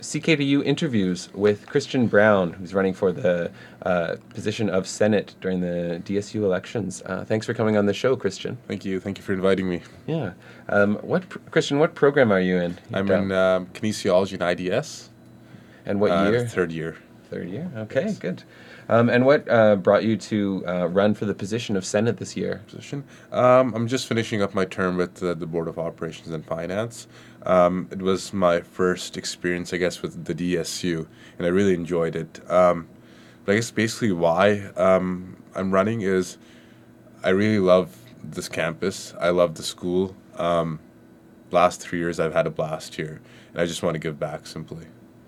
CKDU interviews with Christian Brown, who's running for the position of Senate during the DSU elections. Thanks for coming on the show, Christian. Thank you. Thank you for inviting me. Yeah. Christian, what program are you in? I'm in kinesiology and IDS. And what year? Third year. Third year? Okay, Yes. good. And what brought you to run for the position of Senate this year? I'm just finishing up my term with the Board of Operations and Finance. It was my first experience, I guess, with the DSU, and I really enjoyed it. But I guess basically why I'm running is I really love this campus. I love the school. Last 3 years, I've had a blast here, and I just want to give back simply.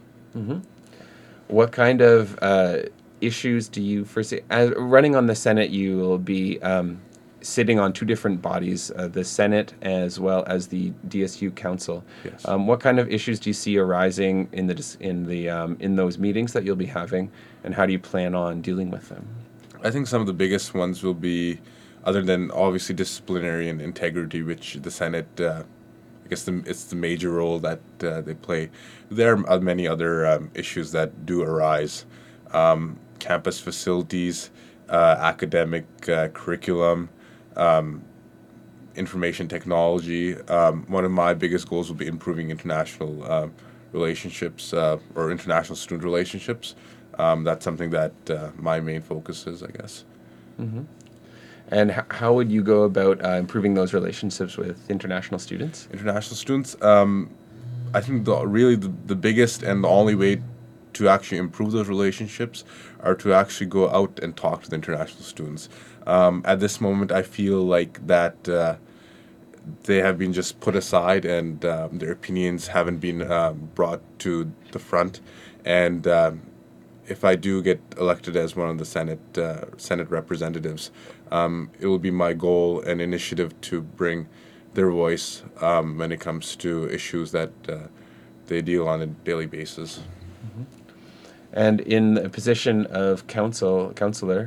What kind of issues do you foresee? Running on the Senate, you will be sitting on two different bodies, the Senate as well as the DSU Council. Yes. What kind of issues do you see arising in those meetings that you'll be having, and how do you plan on dealing with them? I think some of the biggest ones will be, other than obviously disciplinary and integrity, which the Senate, I guess it's the major role that they play. There are many other issues that do arise. Campus facilities, academic curriculum, information technology. One of my biggest goals will be improving international relationships or international student relationships. That's something that my main focus is, I guess. And how would you go about improving those relationships with international students? International students, I think the biggest and the only way to actually improve those relationships are to actually go out and talk to the international students. At this moment, I feel like that they have been just put aside, and their opinions haven't been brought to the front. And if I do get elected as one of the Senate representatives, it will be my goal and initiative to bring their voice when it comes to issues that they deal on a daily basis. And in the position of counselor,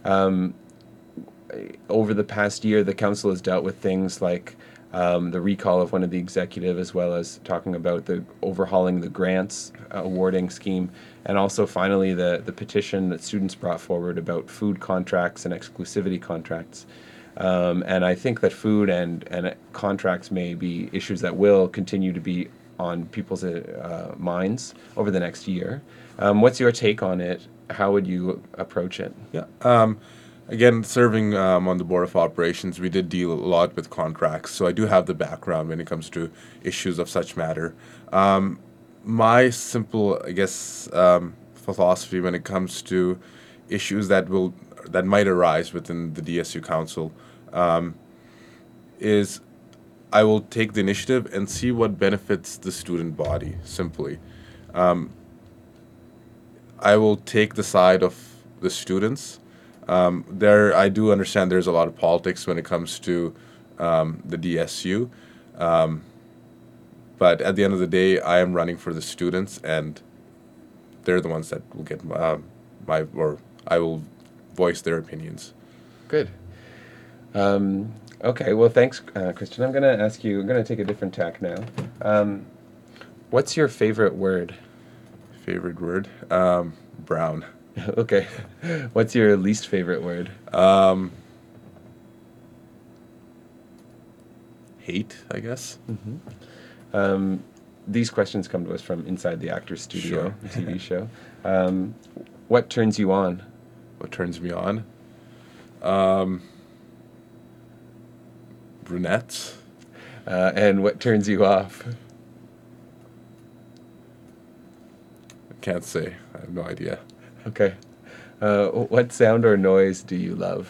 over the past year, the council has dealt with things like the recall of one of the executive, as well as talking about the overhauling the grants awarding scheme, and also finally the petition that students brought forward about food contracts and exclusivity contracts. And I think that food and contracts may be issues that will continue to be on people's minds over the next year. What's your take on it? How would you approach it? Yeah. Again, serving on the Board of Operations, we did deal a lot with contracts, so I do have the background when it comes to issues of such matter. My simple, I guess, philosophy when it comes to issues that might arise within the DSU Council is I will take the initiative and see what benefits the student body, simply. I will take the side of the students. I do understand there's a lot of politics when it comes to the DSU, but at the end of the day, I am running for the students, and they're the ones that will get I will voice their opinions. Good. Okay, well, thanks, Christian. I'm going to take a different tack now. What's your favorite word? Favorite word? Brown. Okay. What's your least favorite word? Hate, I guess. These questions come to us from Inside the Actors Studio, Sure. TV show. What turns you on? What turns me on? Brunettes. And what turns you off? I can't say. I have no idea. Okay. What sound or noise do you love?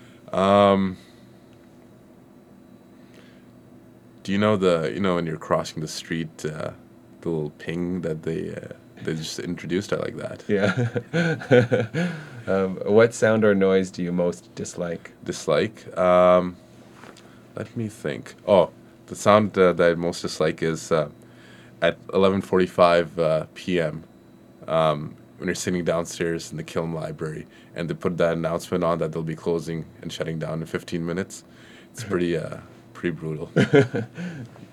Do you know when you're crossing the street, the little ping that they just introduced? I like that. Yeah. What sound or noise do you most dislike? Dislike? Let me think. Oh, the sound that I most dislike is at 11:45 p.m. When you're sitting downstairs in the Killam Library and they put that announcement on that they'll be closing and shutting down in 15 minutes. It's pretty brutal.